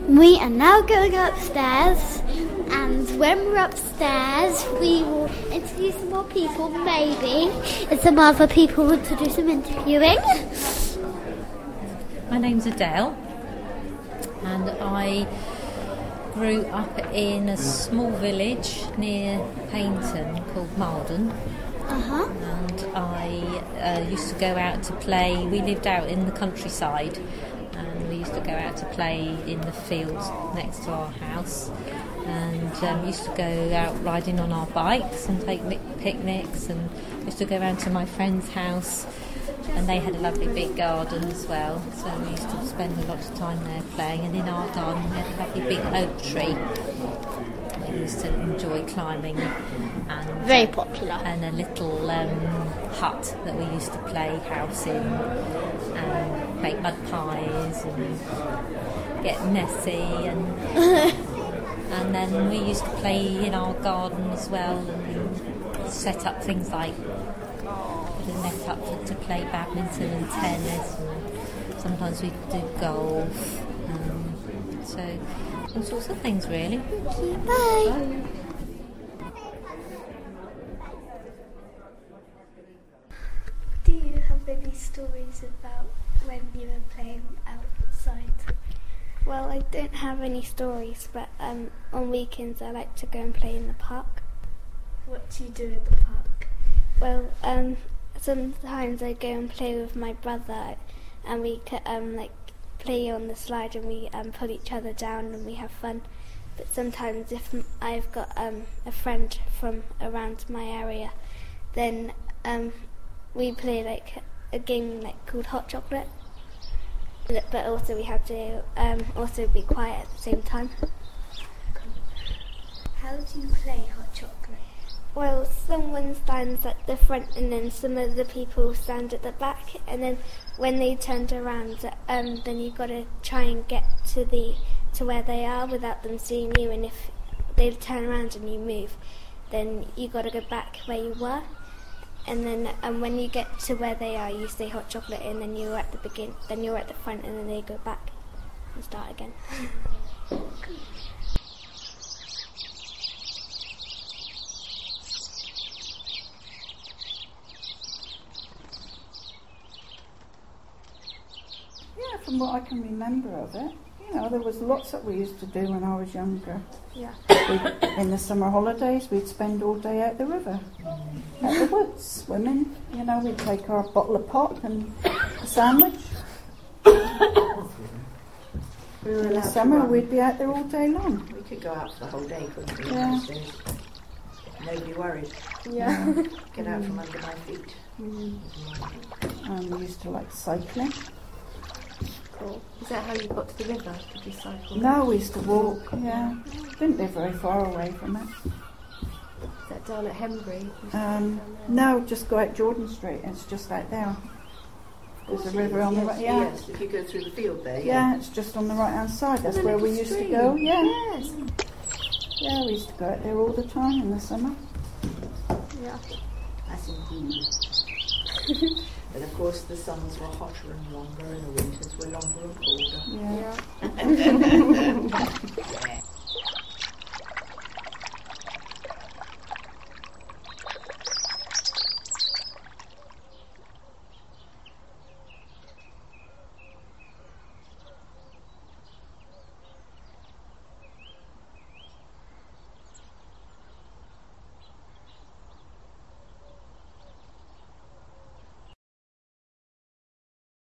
We are now going upstairs, and when we're upstairs we will interview some more people, maybe, and some other people want to do some interviewing. My name's Adele, and I grew up in a small village near Paignton called Malden. And I used to go out to play. We lived out in the countryside, and we used to go out to play in the fields next to our house, and used to go out riding on our bikes and take picnics, and used to go around to my friend's house, and they had a lovely big garden as well, so we used to spend a lot of time there playing. And in our garden we had a lovely big oak tree. We used to enjoy climbing, and Very popular. And a little hut that we used to play house in, and make mud pies and get messy, and then we used to play in our garden as well, and set up things like put a net up to play badminton and tennis, and sometimes we'd do golf, so all sorts of things really. Bye. Do you have any stories about when you were playing outside? Well, I don't have any stories, but on weekends I like to go and play in the park. What do you do in the park? Well, sometimes I go and play with my brother, and we play on the slide, and we pull each other down, and we have fun. But sometimes if I've got a friend from around my area, then we play a game called Hot Chocolate. But also we have to also be quiet at the same time. How do you play Hot Chocolate? Well, someone stands at the front, and then some of the people stand at the back, and then when they turned around, then you've got to try and get to where they are without them seeing you, and if they turn around and you move, then you've got to go back where you were, and then when you get to where they are, you say Hot Chocolate, and then you're at the front, and then they go back and start again. From what I can remember of it, there was lots that we used to do when I was younger. Yeah. In the summer holidays, we'd spend all day out the river, at the woods, swimming. We'd take our bottle of pop and a sandwich. In the summer, we'd be out there all day long. We could go out for the whole day, couldn't we? Yeah. Nobody worried. Yeah. Get out from under my feet. And we used to like cycling. Cool. Is that how you got to the river? Did you cycle? No, we used to walk, yeah. Didn't live very far away from it. Is that down at Hembury? No, just go out Jordan Street. It's just out there. There's a river on the right. Yeah. Yes, if you go through the field there. Yeah, it's just on the right hand side. That's where we used to go. Yeah. Yes. Yeah, we used to go out there all the time in the summer. Yeah. That's indeed. But of course the summers were hotter and longer, and the winters were longer and colder. Yeah.